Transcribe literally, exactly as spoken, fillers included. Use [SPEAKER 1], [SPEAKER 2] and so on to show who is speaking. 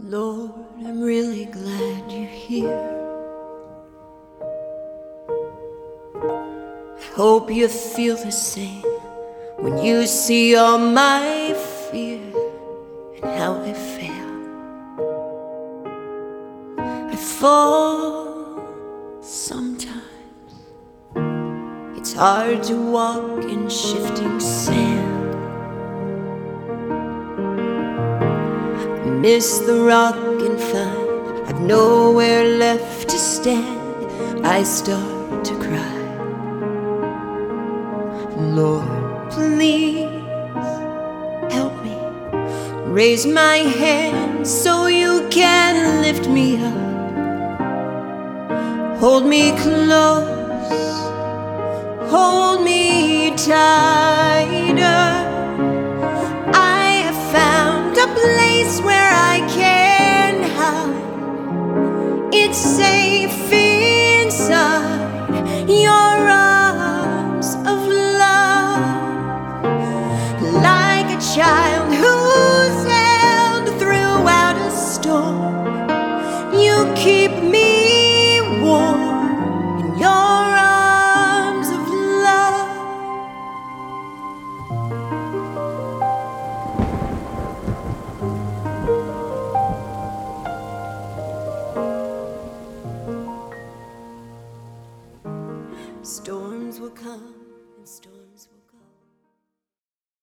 [SPEAKER 1] Lord, I'm really glad you're here. I hope you feel the same when you see all my fear and how I fail. I fall sometimes. It's hard to walk in shifting sand. I miss the rock and find I've nowhere left to stand. I start to cry. Lord, please help me. Raise my hand so you can lift me up. Hold me close, hold me tight.